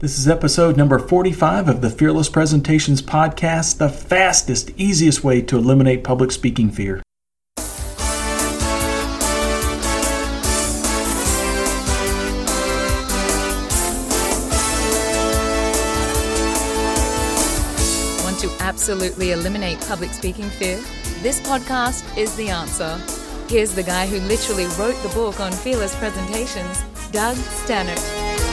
This is episode number 45 of the Fearless Presentations podcast, the fastest, easiest way to eliminate public speaking fear. Want to absolutely eliminate public speaking fear? This podcast is the answer. Here's the guy who literally wrote the book on Fearless Presentations, Doug Stannard.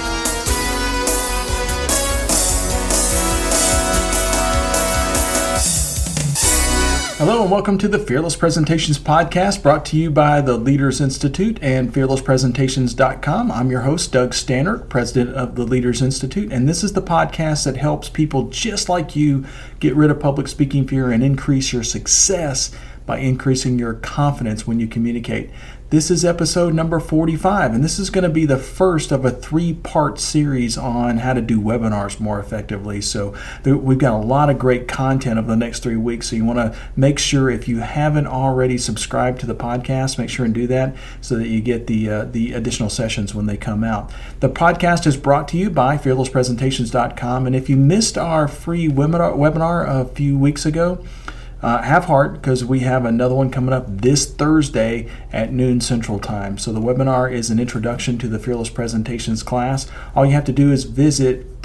Hello and welcome to the Fearless Presentations podcast, brought to you by the Leaders Institute and fearlesspresentations.com. I'm your host, Doug Stannard, president of the Leaders Institute, and this is the podcast that helps people just like you get rid of public speaking fear and increase your success by increasing your confidence when you communicate. This is episode number 45, and this is going to be the first of a 3-part series on how to do webinars more effectively. So we've got a lot of great content over the next 3 weeks, so you want to make sure, if you haven't already subscribed to the podcast, make sure and do that so that you get the additional sessions when they come out. The podcast is brought to you by fearlesspresentations.com, and if you missed our free webinar a few weeks ago, have heart, because we have another one coming up this Thursday at noon Central Time. So the webinar is an introduction to the Fearless Presentations class. All you have to do is visit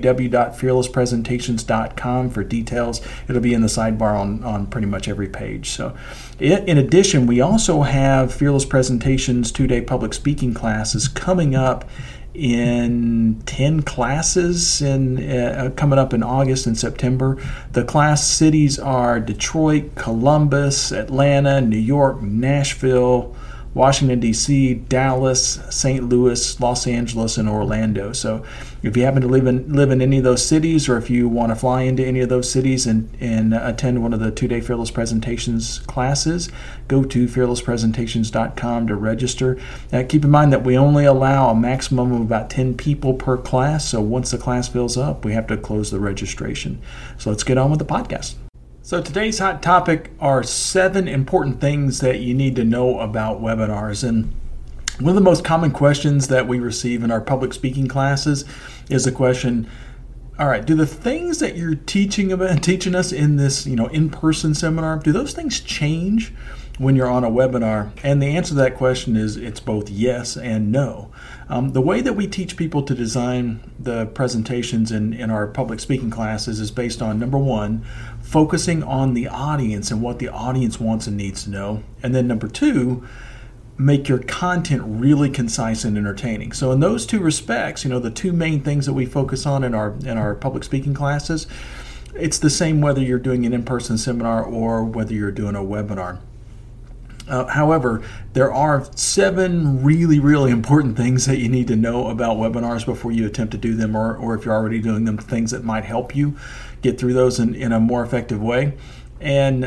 www.fearlesspresentations.com for details. It'll be in the sidebar on pretty much every page. So in addition, we also have Fearless Presentations 2-day public speaking classes coming up in 10 classes coming up in August and September. The class cities are Detroit, Columbus, Atlanta, New York, Nashville, Washington, D.C., Dallas, St. Louis, Los Angeles, and Orlando. So if you happen to live in any of those cities, or if you want to fly into any of those cities and attend one of the 2-day Fearless Presentations classes, go to fearlesspresentations.com to register. Keep in mind that we only allow a maximum of about 10 people per class, so once the class fills up, we have to close the registration. So let's get on with the podcast. So today's hot topic are 7 important things that you need to know about webinars. And one of the most common questions that we receive in our public speaking classes is the question, all right, do the things that you're teaching us in this, in-person seminar, do those things change when you're on a webinar? And the answer to that question is it's both yes and no. The way that we teach people to design the presentations in our public speaking classes is based on, number 1, focusing on the audience and what the audience wants and needs to know. And then number 2, make your content really concise and entertaining. So in those 2 respects, the 2 main things that we focus on in our public speaking classes, it's the same whether you're doing an in-person seminar or whether you're doing a webinar. However, there are 7 really, really important things that you need to know about webinars before you attempt to do them, or if you're already doing them, things that might help you get through those in a more effective way. And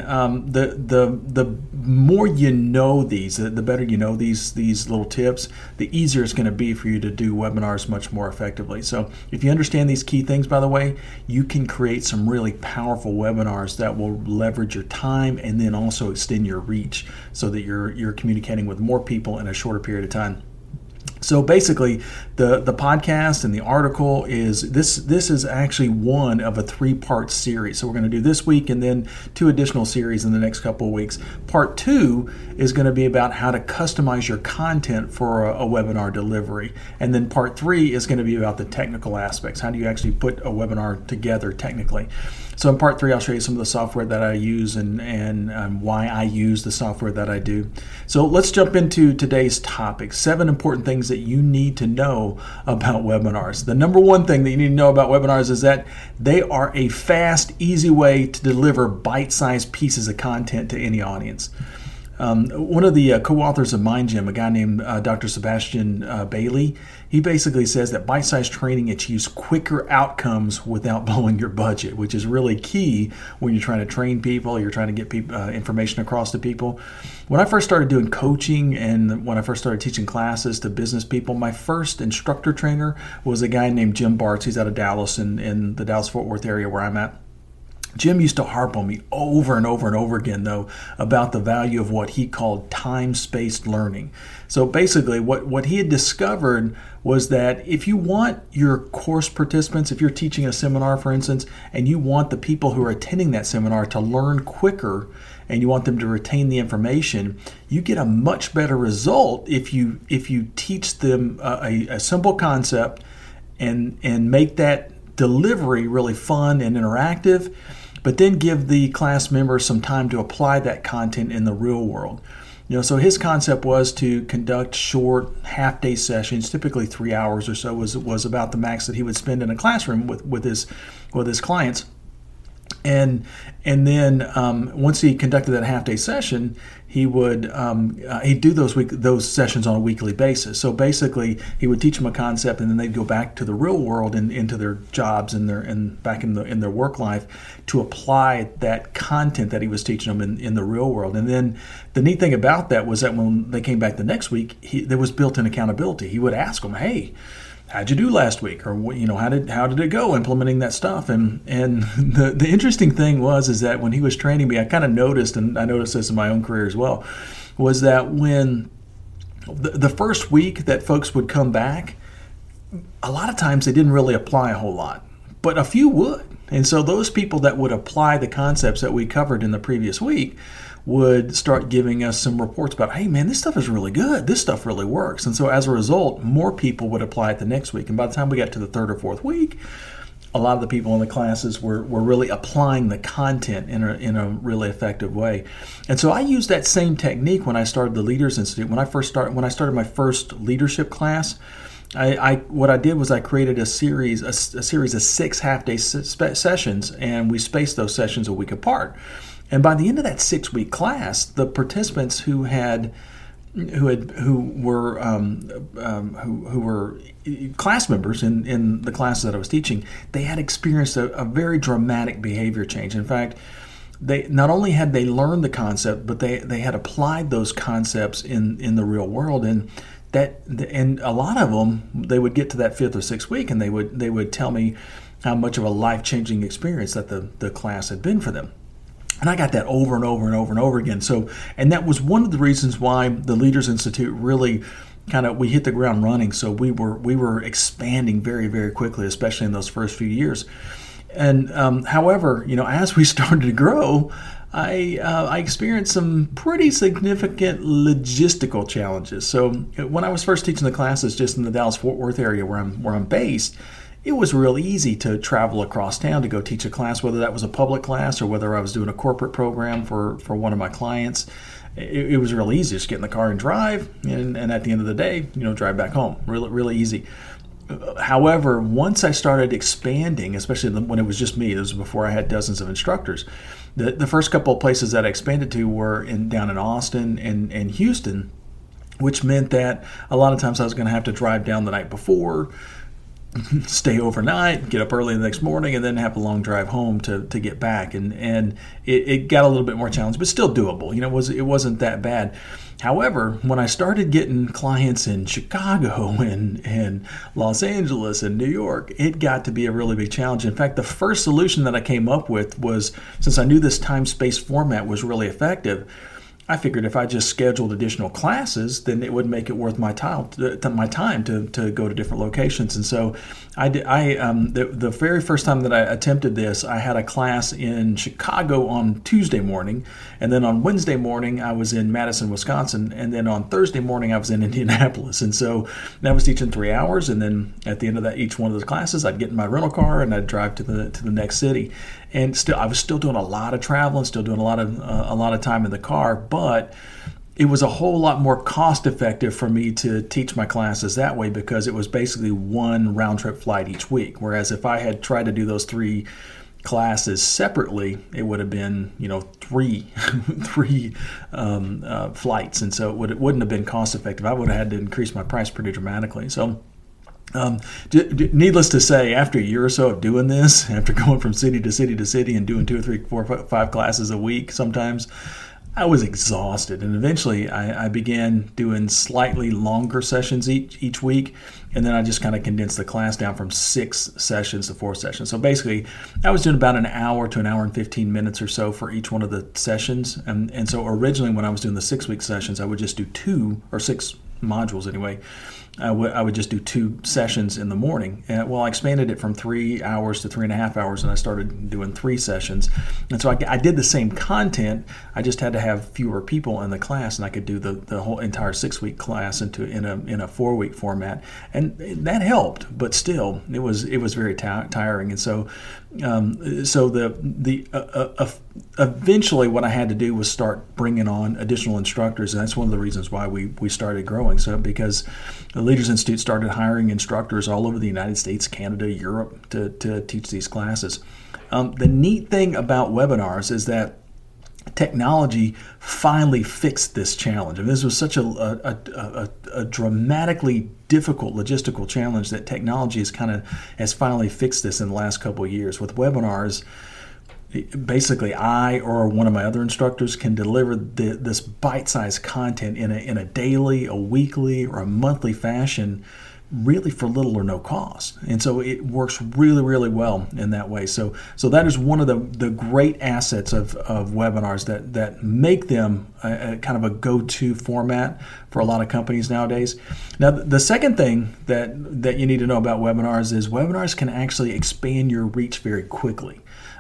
the more you know these, the better you know these little tips, the easier it's going to be for you to do webinars much more effectively. So if you understand these key things, by the way, you can create some really powerful webinars that will leverage your time and then also extend your reach so that you're communicating with more people in a shorter period of time. So basically, the podcast and the article is this is actually one of a 3-part series. So we're going to do this week and then 2 additional series in the next couple of weeks. Part 2 is going to be about how to customize your content for a webinar delivery. And then part 3 is going to be about the technical aspects. How do you actually put a webinar together technically? So in part 3, I'll show you some of the software that I use and why I use the software that I do. So let's jump into today's topic, 7 important things that you need to know about webinars. The number 1 thing that you need to know about webinars is that they are a fast, easy way to deliver bite-sized pieces of content to any audience. One of the co-authors of Mind Gym, a guy named Dr. Sebastian Bailey, he basically says that bite-sized training achieves quicker outcomes without blowing your budget, which is really key when you're trying to train people, you're trying to get people, information across to people. When I first started doing coaching and when I first started teaching classes to business people, my first instructor trainer was a guy named Jim Bartz. He's out of Dallas in the Dallas-Fort Worth area where I'm at. Jim used to harp on me over and over and over again, though, about the value of what he called time-spaced learning. So basically, what he had discovered was that if you want your course participants, if you're teaching a seminar, for instance, and you want the people who are attending that seminar to learn quicker, and you want them to retain the information, you get a much better result if you teach them a simple concept and make that delivery really fun and interactive, but then give the class members some time to apply that content in the real world. So his concept was to conduct short half-day sessions, typically 3 hours or so was about the max that he would spend in a classroom with his clients. And then once he conducted that half-day session, he would he'd do those sessions on a weekly basis. So basically, he would teach them a concept, and then they'd go back to the real world and into their jobs and back in their work life to apply that content that he was teaching them in the real world. And then the neat thing about that was that when they came back the next week, there was built-in accountability. He would ask them, "Hey, how'd you do last week?" Or how did it go implementing that stuff? And the interesting thing is that when he was training me, I kind of noticed, and I noticed this in my own career as well, was that when the first week that folks would come back, a lot of times they didn't really apply a whole lot, but a few would. And so those people that would apply the concepts that we covered in the previous week would start giving us some reports about, "Hey man, this stuff is really good. This stuff really works." And so as a result, more people would apply it the next week. And by the time we got to the third or fourth week, a lot of the people in the classes were really applying the content in a really effective way. And so I used that same technique when I started the Leaders Institute. When I started my first leadership class, what I did was I created a series of 6 half-day sessions, and we spaced those sessions a week apart. And by the end of that 6-week class, the participants who were class members in the classes that I was teaching, they had experienced a very dramatic behavior change. In fact, they not only had they learned the concept, but they had applied those concepts in the real world. And a lot of them, they would get to that 5th or 6th week, and they would tell me how much of a life-changing experience that the class had been for them. And I got that over and over and over and over again. So, and that was one of the reasons why the Leaders Institute really we hit the ground running. So we were expanding very, very quickly, especially in those first few years. And however, as we started to grow, I experienced some pretty significant logistical challenges. So when I was first teaching the classes just in the Dallas-Fort Worth area where I'm based, it was real easy to travel across town to go teach a class, whether that was a public class or whether I was doing a corporate program for one of my clients. It was real easy. Just get in the car and drive, and at the end of the day, drive back home. Really easy. However, once I started expanding, especially when it was just me, this was before I had dozens of instructors, the first couple of places that I expanded to were down in Austin and Houston, which meant that a lot of times I was going to have to drive down the night before, stay overnight, get up early the next morning, and then have a long drive home to get back. And it got a little bit more challenging, but still doable. It wasn't that bad. However, when I started getting clients in Chicago and Los Angeles and New York, it got to be a really big challenge. In fact, the first solution that I came up with was, since I knew this time-space format was really effective, I figured if I just scheduled additional classes, then it would make it worth my time to go to different locations. And so the very first time that I attempted this, I had a class in Chicago on Tuesday morning, and then on Wednesday morning I was in Madison, Wisconsin, and then on Thursday morning I was in Indianapolis. And so I was teaching 3 hours, and then at the end of each one of those classes, I'd get in my rental car and I'd drive to the next city. And I was still doing a lot of traveling, still doing a lot of time in the car, but it was a whole lot more cost effective for me to teach my classes that way, because it was basically one round trip flight each week. Whereas if I had tried to do those 3 classes separately, it would have been three flights, and so it wouldn't have been cost effective. I would have had to increase my price pretty dramatically. So. Needless to say, after a year or so of doing this, after going from city to city to city and doing 2 or 3, 4, 5 classes a week sometimes, I was exhausted, and eventually I began doing slightly longer sessions each week, and then I just kind of condensed the class down from 6 sessions to 4 sessions. So basically, I was doing about an hour to an hour and 15 minutes or so for each one of the sessions, and so originally when I was doing the 6-week sessions, I would just do 2 or 6 modules anyway. I would just do 2 sessions in the morning. Well, I expanded it from 3 hours to 3.5 hours, and I started doing 3 sessions. And so I did the same content. I just had to have fewer people in the class, and I could do the whole entire 6-week class in a 4-week format, and that helped. But still, it was very tiring. And so eventually, what I had to do was start bringing on additional instructors, and that's one of the reasons why we started growing. So because the Leaders Institute started hiring instructors all over the United States, Canada, Europe to teach these classes. The neat thing about webinars is that technology finally fixed this challenge. And this was such a dramatically difficult logistical challenge that technology has finally fixed this in the last couple of years. With webinars, basically I or one of my other instructors can deliver this bite-sized content in a daily, a weekly, or a monthly fashion, really for little or no cost. And so it works really, really well in that way. So that is one of the great assets of webinars that make them a kind of a go-to format for a lot of companies nowadays. Now, the second thing that you need to know about webinars is webinars can actually expand your reach very quickly.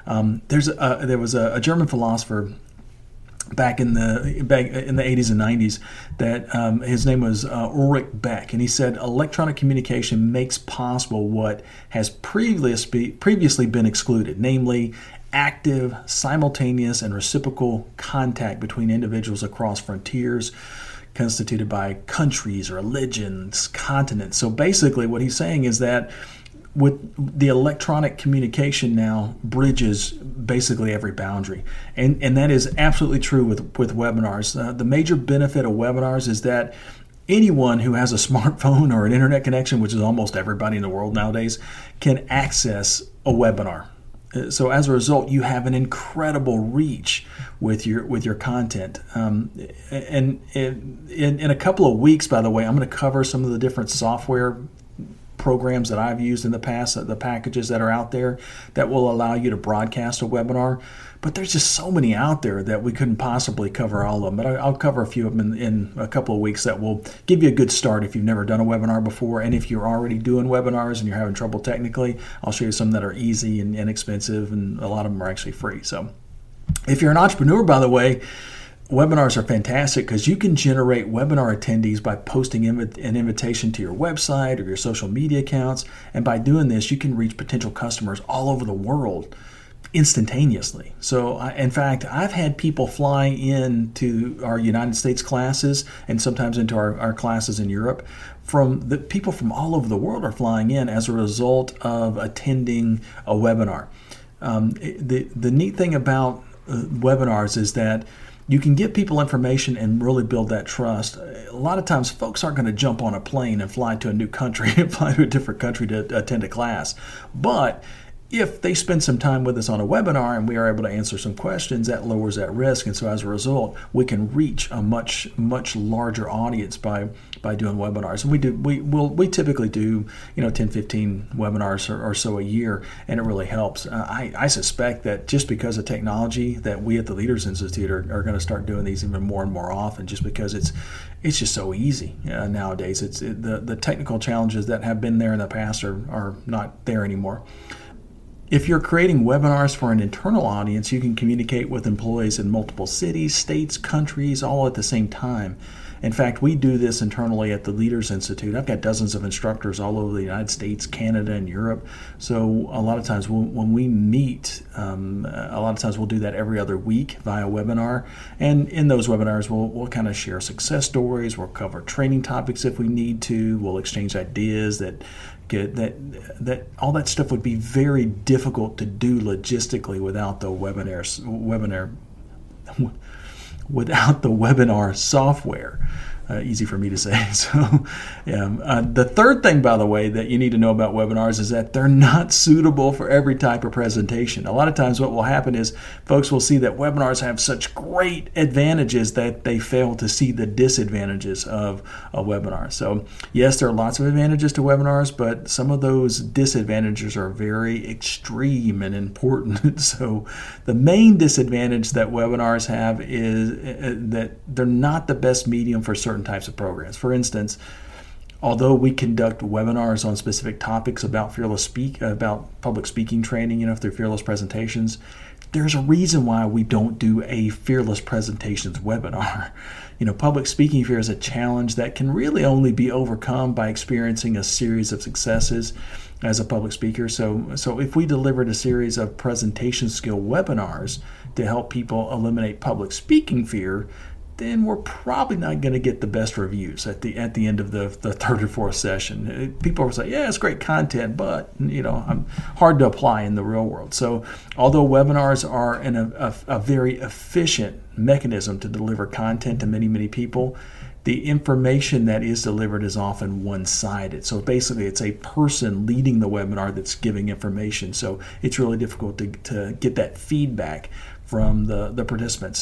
There was a German philosopher back in the 80s and 90s that his name was Ulrich Beck, and he said electronic communication makes possible what has previously been excluded, namely active, simultaneous, and reciprocal contact between individuals across frontiers constituted by countries, religions, continents. So basically what he's saying is that with the electronic communication now bridges basically every boundary. And that is absolutely true with webinars. The major benefit of webinars is that anyone who has a smartphone or an internet connection, which is almost everybody in the world nowadays, can access a webinar. So as a result, you have an incredible reach with your content. And in a couple of weeks, by the way, I'm going to cover some of the different software programs that I've used in the past, the packages that are out there that will allow you to broadcast a webinar. But there's just so many out there that we couldn't possibly cover all of them. But I'll cover a few of them in a couple of weeks that will give you a good start if you've never done a webinar before. And if you're already doing webinars and you're having trouble technically, I'll show you some that are easy and inexpensive, and a lot of them are actually free. So if you're an entrepreneur, by the way, webinars are fantastic because you can generate webinar attendees by posting an invitation to your website or your social media accounts. And by doing this, you can reach potential customers all over the world instantaneously. So, in fact, I've had people fly into our United States classes and sometimes into our classes in Europe. The people from all over the world are flying in as a result of attending a webinar. The neat thing about webinars is that you can give people information and really build that trust. A lot of times folks aren't going to jump on a plane and fly to a new country and fly to a different country to attend a class. But if they spend some time with us on a webinar and we are able to answer some questions, that lowers that risk. And so as a result, we can reach a much, much larger audience by doing webinars. And we typically do 10, 15 webinars or so a year, and it really helps. I suspect that just because of technology that we at the Leaders Institute are going to start doing these even more and more often, just because it's just so easy nowadays. The technical challenges that have been there in the past are not there anymore. If you're creating webinars for an internal audience, you can communicate with employees in multiple cities, states, countries, all at the same time. In fact, we do this internally at the Leaders Institute. I've got dozens of instructors all over the United States, Canada, and Europe. So a lot of times when we meet, we'll do that every other week via webinar. And in those webinars, we'll kind of share success stories. We'll cover training topics if we need to. We'll exchange ideas that all that stuff would be very difficult to do logistically without the webinar software. Easy for me to say. So, the third thing, by the way, that you need to know about webinars is that they're not suitable for every type of presentation. A lot of times what will happen is folks will see that webinars have such great advantages that they fail to see the disadvantages of a webinar. So, yes, there are lots of advantages to webinars, but some of those disadvantages are very extreme and important. So, the main disadvantage that webinars have is that they're not the best medium for certain types of programs. For instance, although we conduct webinars on specific topics about about public speaking training, through Fearless Presentations, there's a reason why we don't do a Fearless Presentations webinar. Public speaking fear is a challenge that can really only be overcome by experiencing a series of successes as a public speaker. So if we delivered a series of presentation skill webinars to help people eliminate public speaking fear, then we're probably not going to get the best reviews at the end of the third or fourth session. People will say, yeah, it's great content, but I'm hard to apply in the real world. So although webinars are a very efficient mechanism to deliver content to many, many people, the information that is delivered is often one-sided. So basically it's a person leading the webinar that's giving information. So it's really difficult to get that feedback from the participants.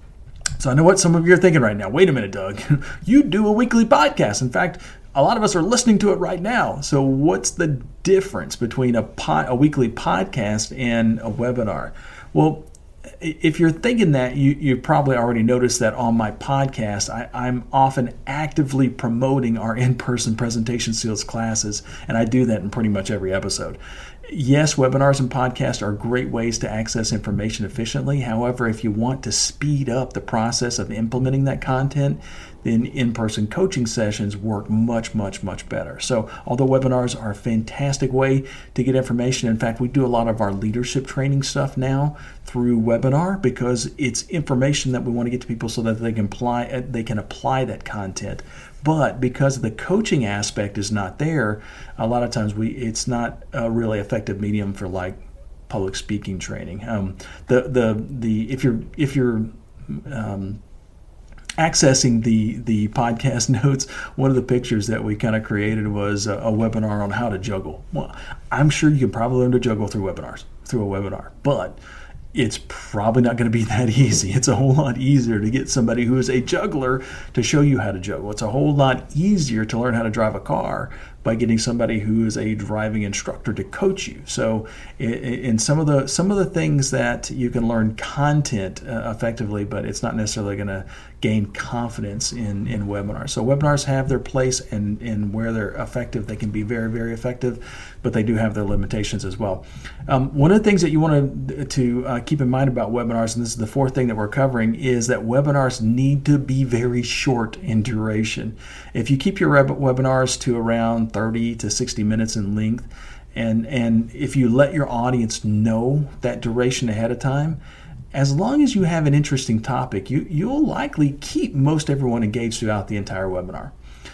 So I know what some of you are thinking right now. Wait a minute, Doug. You do a weekly podcast. In fact, a lot of us are listening to it right now. So what's the difference between a weekly podcast and a webinar? Well, if you're thinking that, you probably already noticed that on my podcast, I'm often actively promoting our in-person presentation skills classes, and I do that in pretty much every episode. Yes, webinars and podcasts are great ways to access information efficiently. However, if you want to speed up the process of implementing that content, then in-person coaching sessions work much, much, much better. So although webinars are a fantastic way to get information, in fact, we do a lot of our leadership training stuff now through webinar because it's information that we want to get to people so that they can apply that content. But because the coaching aspect is not there, a lot of times it's not a really effective medium for like public speaking training. If you're accessing the podcast notes, one of the pictures that we kind of created was a webinar on how to juggle. Well, I'm sure you can probably learn to juggle through a webinar, but it's probably not going to be that easy. It's a whole lot easier to get somebody who is a juggler to show you how to juggle. It's a whole lot easier to learn how to drive a car by getting somebody who is a driving instructor to coach you. So in some of the things that you can learn content effectively, but it's not necessarily going to gain confidence in webinars. So webinars have their place, and where they're effective, they can be very, very effective, but they do have their limitations as well. One of the things that you want to keep in mind about webinars, and this is the fourth thing that we're covering, is that webinars need to be very short in duration. If you keep your webinars to around 30 to 60 minutes in length, and if you let your audience know that duration ahead of time, as long as you have an interesting topic, you'll likely keep most everyone engaged throughout the entire webinar.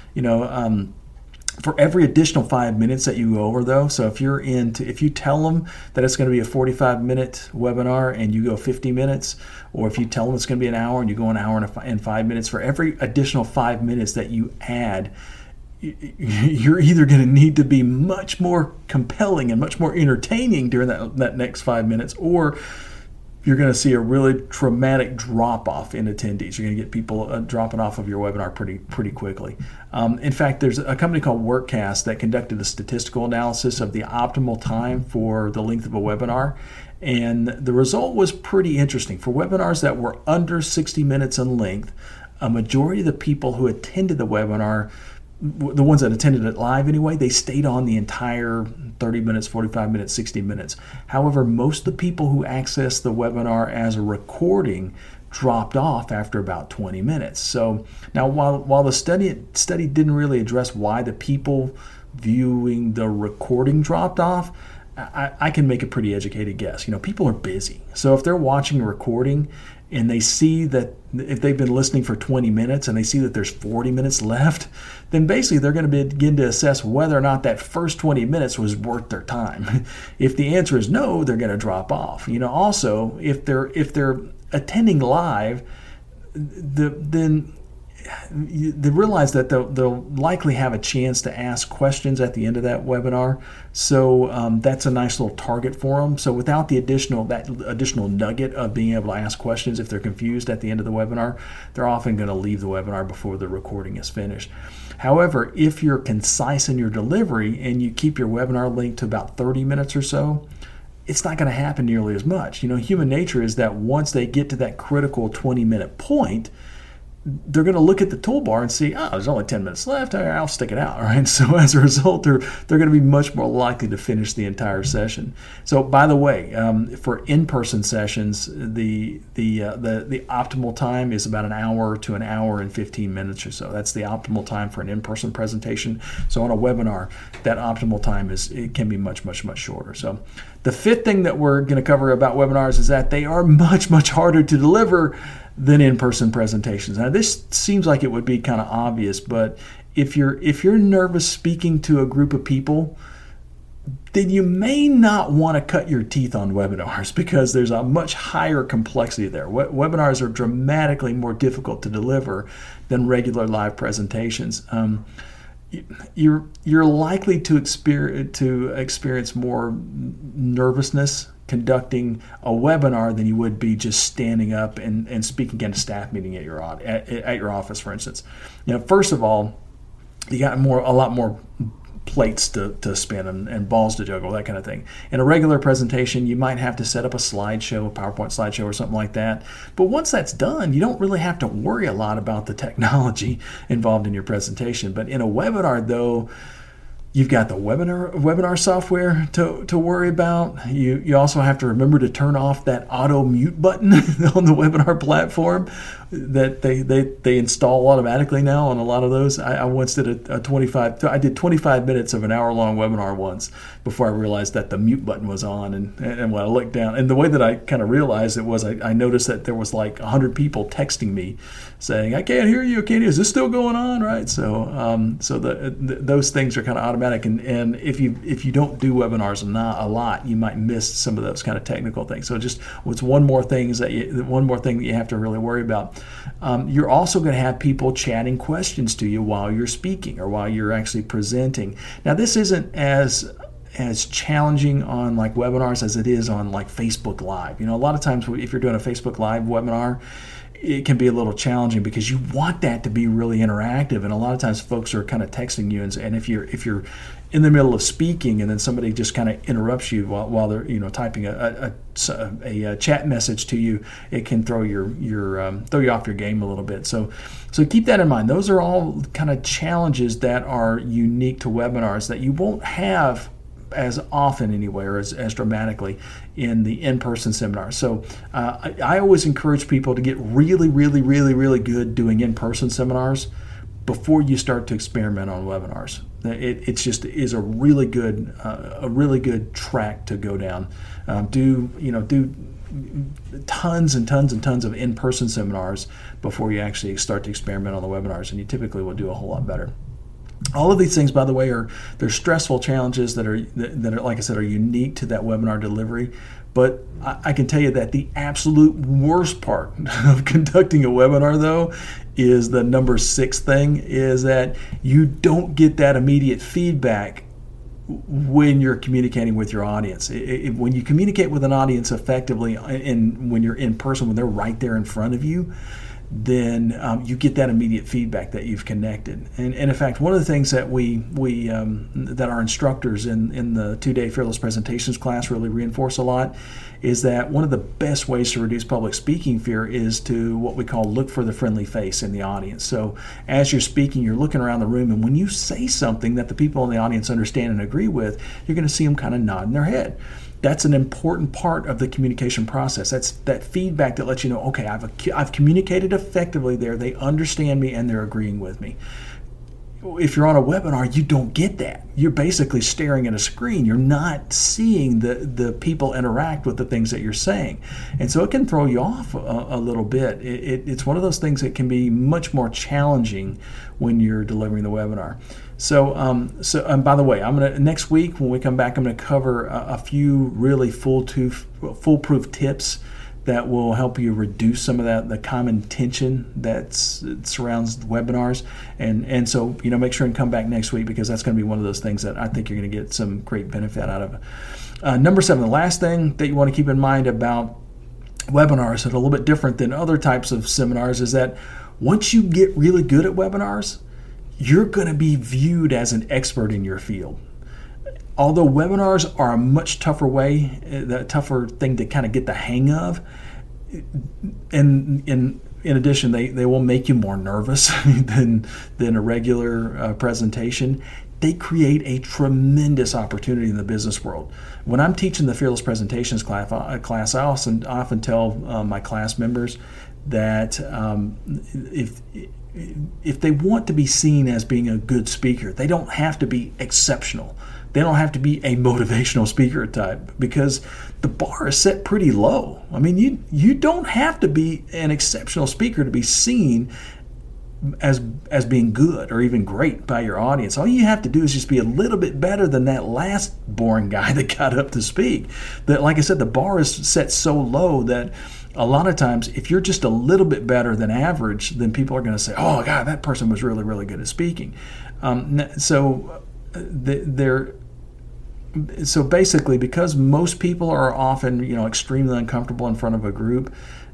For every additional 5 minutes that you go over, though, so if you tell them that it's going to be a 45-minute webinar and you go 50 minutes, or if you tell them it's going to be an hour and you go an hour and 5 minutes, for every additional 5 minutes that you add, you're either going to need to be much more compelling and much more entertaining during that next 5 minutes, or you're going to see a really dramatic drop-off in attendees. You're going to get people dropping off of your webinar pretty quickly. In fact, there's a company called Workcast that conducted a statistical analysis of the optimal time for the length of a webinar, and the result was pretty interesting. For webinars that were under 60 minutes in length, a majority of the people who attended the webinar, the ones that attended it live anyway, they stayed on the entire 30 minutes, 45 minutes, 60 minutes. However, most of the people who accessed the webinar as a recording dropped off after about 20 minutes. So now while the study didn't really address why the people viewing the recording dropped off, I can make a pretty educated guess. People are busy. So if they're watching a recording and they see that if they've been listening for 20 minutes and they see that there's 40 minutes left, then basically they're going to begin to assess whether or not that first 20 minutes was worth their time. If the answer is no, they're going to drop off. Also, if they're attending live, then they realize that they'll likely have a chance to ask questions at the end of that webinar. So that's a nice little target for them. So without the additional nugget of being able to ask questions if they're confused at the end of the webinar, they're often going to leave the webinar before the recording is finished. However, if you're concise in your delivery and you keep your webinar link to about 30 minutes or so, it's not going to happen nearly as much. Human nature is that once they get to that critical 20-minute point, they're going to look at the toolbar and see, there's only 10 minutes left. I'll stick it out, right? So as a result, they're going to be much more likely to finish the entire session. So by the way, for in-person sessions, the optimal time is about an hour to an hour and 15 minutes or so. That's the optimal time for an in-person presentation. So on a webinar, that optimal time can be much, much, much shorter. So the fifth thing that we're going to cover about webinars is that they are much, much harder to deliver than in-person presentations. Now, this seems like it would be kind of obvious, but if you're nervous speaking to a group of people, then you may not want to cut your teeth on webinars because there's a much higher complexity there. Webinars are dramatically more difficult to deliver than regular live presentations. You're likely to experience more nervousness conducting a webinar than you would be just standing up and speaking at a staff meeting at your office, for instance. First of all, you got a lot more plates to spin and balls to juggle, that kind of thing. In a regular presentation, you might have to set up a slideshow, a PowerPoint slideshow or something like that. But once that's done, you don't really have to worry a lot about the technology involved in your presentation. But in a webinar, though, you've got the webinar software to worry about. You also have to remember to turn off that auto mute button on the webinar platform that they install automatically now on a lot of those. I once did I did 25 minutes of an hour-long webinar once before I realized that the mute button was on. And when I looked down, and the way that I kind of realized it was I noticed that there was like 100 people texting me saying, "I can't hear you, is this still going on?" Right? So those things are kind of automatic. And if you don't do webinars a lot, you might miss some of those kind of technical things. So just what's one more thing that you have to really worry about. You're also going to have people chatting questions to you while you're speaking or while you're actually presenting. Now, this isn't as challenging on like webinars as it is on like Facebook Live. A lot of times if you're doing a Facebook Live webinar, it can be a little challenging because you want that to be really interactive, and a lot of times folks are kind of texting you, and if you're in the middle of speaking and then somebody just kind of interrupts you while they're typing a chat message to you, it can throw you off your game a little bit. So keep that in mind. Those are all kind of challenges that are unique to webinars that you won't have as often anyway, or as dramatically in the in-person seminar. So I always encourage people to get really, really, really, really good doing in-person seminars before you start to experiment on webinars. It's just is a really good track to go down. Do tons and tons and tons of in-person seminars before you actually start to experiment on the webinars, and you typically will do a whole lot better. All of these things, by the way, they're stressful challenges that are, like I said, are unique to that webinar delivery. But I can tell you that the absolute worst part of conducting a webinar, though, is the number 6 thing, is that you don't get that immediate feedback when you're communicating with your audience. When you communicate with an audience effectively, and when you're in person, when they're right there in front of you, then you get that immediate feedback that you've connected. And in fact, one of the things that that our instructors in the 2-day Fearless Presentations class really reinforce a lot is that one of the best ways to reduce public speaking fear is to what we call look for the friendly face in the audience. So as you're speaking, you're looking around the room, and when you say something that the people in the audience understand and agree with, you're going to see them kind of nod in their head. That's an important part of the communication process. That's that feedback that lets you know, okay, I've communicated effectively there. They understand me and they're agreeing with me. If you're on a webinar, you don't get that. You're basically staring at a screen. You're not seeing the people interact with the things that you're saying. And so it can throw you off a little bit. It's one of those things that can be much more challenging when you're delivering the webinar. So by the way, next week when we come back, I'm going to cover a few really foolproof tips that will help you reduce some of the common tension that surrounds webinars. And so, make sure and come back next week, because that's going to be one of those things that I think you're going to get some great benefit out of. Number 7, the last thing that you want to keep in mind about webinars that are a little bit different than other types of seminars is that once you get really good at webinars, you're going to be viewed as an expert in your field. Although webinars are a much tougher tougher thing to kind of get the hang of, and in addition, they will make you more nervous than a regular presentation. They create a tremendous opportunity in the business world. When I'm teaching the Fearless Presentations class, I often tell my class members that if they want to be seen as being a good speaker, they don't have to be exceptional. They don't have to be a motivational speaker type, because the bar is set pretty low. I mean, you don't have to be an exceptional speaker to be seen as being good or even great by your audience. All you have to do is just be a little bit better than that last boring guy that got up to speak. That, like I said, the bar is set so low that a lot of times, if you're just a little bit better than average, then people are going to say, "Oh God, that person was really, really good at speaking." So basically, because most people are often, extremely uncomfortable in front of a group,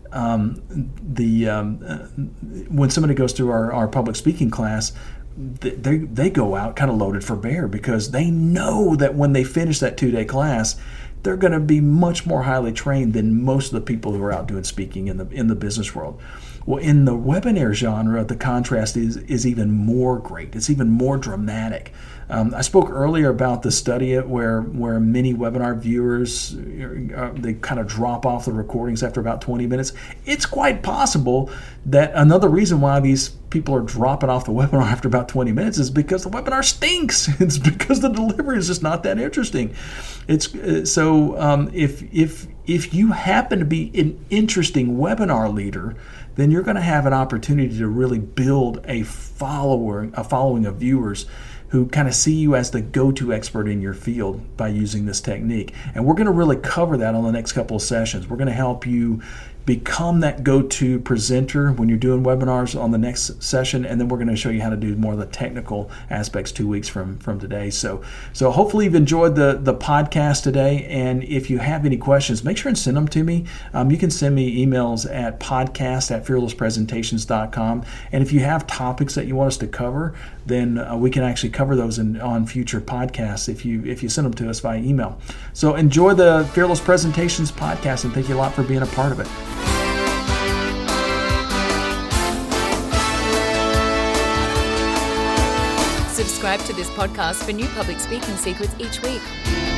when somebody goes through our public speaking class, they go out kind of loaded for bear, because they know that when they finish that 2-day class, they're going to be much more highly trained than most of the people who are out doing speaking in the business world. Well, in the webinar genre, the contrast is even more great. It's even more dramatic. I spoke earlier about the study where many webinar viewers, they kind of drop off the recordings after about 20 minutes. It's quite possible that another reason why these people are dropping off the webinar after about 20 minutes is because the webinar stinks. It's because the delivery is just not that interesting. If you happen to be an interesting webinar leader, then you're going to have an opportunity to really build a following of viewers who kind of see you as the go-to expert in your field by using this technique. And we're going to really cover that on the next couple of sessions. We're going to help you become that go-to presenter when you're doing webinars on the next session, and then we're going to show you how to do more of the technical aspects 2 weeks from today. So hopefully you've enjoyed the podcast today, and if you have any questions, make sure and send them to me. You can send me emails at podcast@fearlesspresentations.com, and if you have topics that you want us to cover, then we can actually cover those on future podcasts if you send them to us via email. So enjoy the Fearless Presentations podcast, and thank you a lot for being a part of it. Subscribe to this podcast for new public speaking secrets each week.